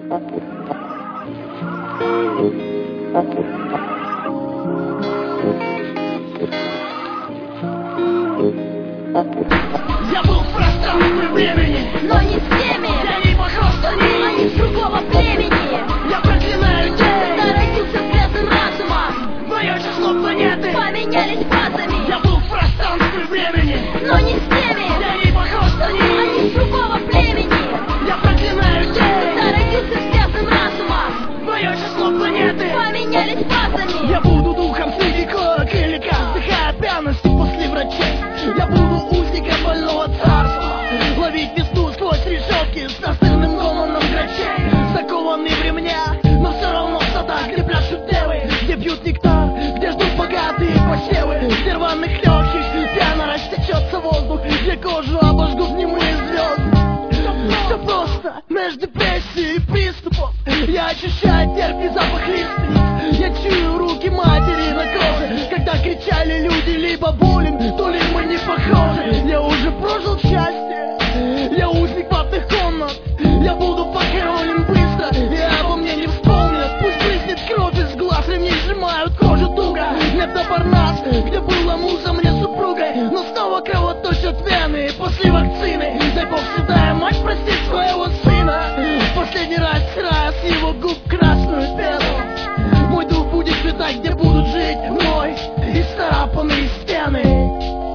Я был в пространстве времени, но не с теми. Я не похож на них, они с другого племени. Я проклинаю день, я родился с грязным разумом. Мое число планеты поменялись фазами. Я был в пространстве времени, но не с теми. Я не похож на них, они с другого племени. Я проклинаю день, я родился с грязным разумом. Мое число планеты поменялись фазами. Я буду духом среди коек и лекарств, вдыхая пряности после врачей. Я буду узником больного царства, ловить весну сквозь решетки с настырным гомоном грачей. Закованный в ремня, но все равно в садах, где пляшут девы, где пьют нектар, где ждут богатые посевы. Где рваных легких пьяно растечется воздух, где кожу обожгут немые звезды. Все просто, между депрессией и приступом я ощущаю терпкий запах лиственниц. Я чую руки матери на коже, когда кричали люди либо буллинг, то ли мы не похожи. Я уже прожил счастье, я узник ватных комнат. Я буду похоронен быстро, и обо мне не вспомнят. Пусть брызнет кровь из глаз, ремни сжимают кожу туго. Нет на Парнас, где была муза мне супругой, но снова кровоточат вены после вакцины. Дай Бог святая мать простит своего сына. Последний раз стирая с его губ красную пену. Мой дух будет летать, где будут жить мной исцарапанные стены.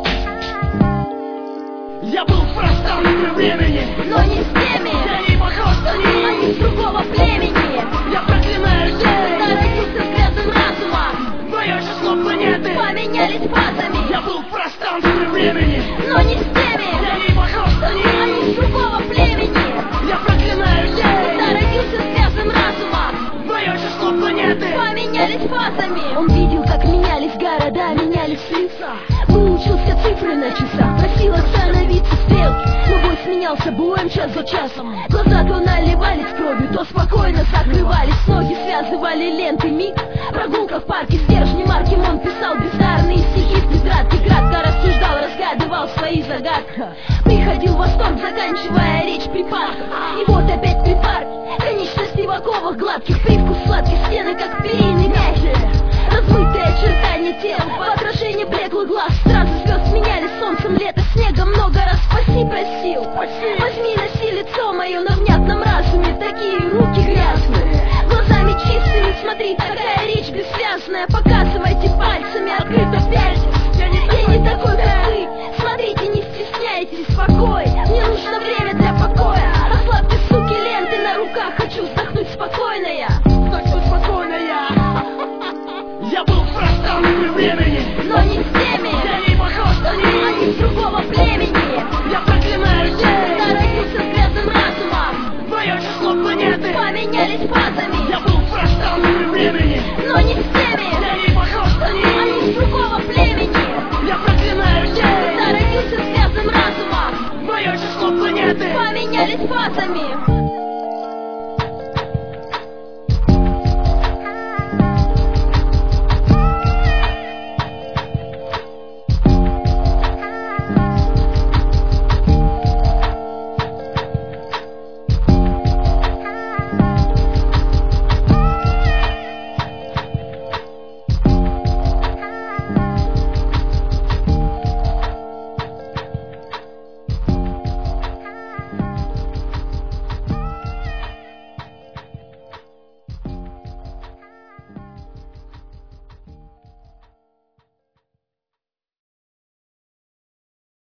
Я был в пространстве времени, но не с теми. Я не похож на них, они с другого племени. Я проклинаю день, я родился с грязным разумом. Мое число планеты поменялись фазами. Я был в пространстве времени, но не с теми. Я не похож на них, они с другого племени. Я проклинаю день, я родился с грязным разумом. Мое число планеты поменялись фазами. Он видел, как менялись города, менялись лица. Выучился цифры на часах, просил остановиться стрелки, но бой сменялся боем час за часом. Глаза то наливались кровью, то спокойно закрывались. Ноги связывали ленты миг. Прогулка в парке, стержни марки он писал бездарные стихи. В Петратке кратко рассуждал, разгадывал свои загадки. Приходил в восторг, заканчивая речь припадков. И вот опять припарк, конечности в оковах гладких, привкус сладких, стены как перейный мяч. Размытые очертания тел, в отражении блеклых глаз. Стразы звезд менялись солнцем, лето, снегом. Много раз спаси просил. Возьми, носи лицо мое на внятном разуме. Такие руки грязные, глазами чистыми. Смотри, такая речь бессвязная. Показывайте пальцами, открыто пяльтесь. Я не такой, как вы. Смотрите, не стесняйтесь, спокой. Мне нужно время для покоя. Расслабьте, суки, ленты на руках. Хочу вздохнуть спокойно я. Вздохнуть спокойно я. Я был в пространстве времени, но не с теми. Я не похож на них, они с другого племени. Я проклинаю день, я родился с грязным разумом. Мое число планеты поменялись фазами. Я был в пространстве времени, но не с теми. Я не похож на них, они с другого племени. Я проклинаю день, я родился с грязным разумом. Мое число планеты поменялись фазами.